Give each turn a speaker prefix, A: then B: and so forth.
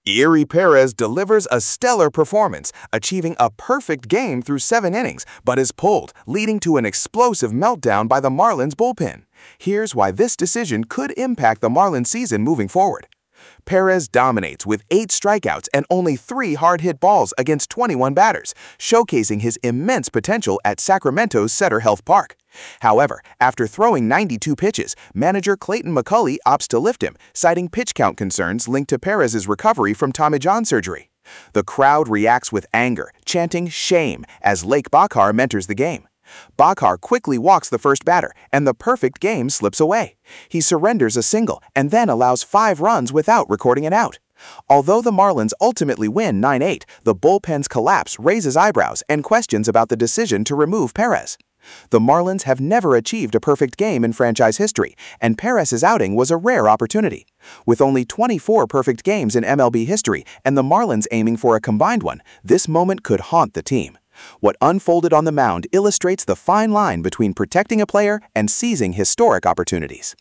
A: Erie Perez delivers a stellar performance, achieving a perfect game through 7 innings, but is pulled, leading to an explosive meltdown by the Marlins bullpen. Here's why this decision could impact the Marlins season moving forward. Perez dominates with 8 strikeouts and only 3 hard-hit balls against 21 batters, showcasing his immense potential at Sacramento's Sutter Health Park. However, after throwing 92 pitches, manager Clayton McCulley opts to lift him, citing pitch count concerns linked to Perez's recovery from Tommy John surgery. The crowd reacts with anger, chanting "shame" as Lake Bakhar enters the game. Bakhar quickly walks the first batter, and the perfect game slips away. He surrenders a single and then allows 5 runs without recording an out. Although the Marlins ultimately win 9-8, the bullpen's collapse raises eyebrows and questions about the decision to remove Perez. The Marlins have never achieved a perfect game in franchise history, and Perez's outing was a rare opportunity. With only 24 perfect games in MLB history and the Marlins aiming for a combined one, this moment could haunt the team. What unfolded on the mound illustrates the fine line between protecting a player and seizing historic opportunities.